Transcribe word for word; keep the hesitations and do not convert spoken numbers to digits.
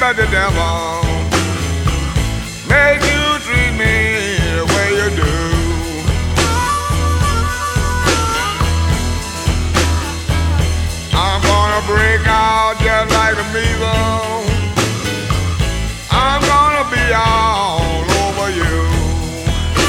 but the devil make you treat me the way you do. I'm gonna break out just like the measles.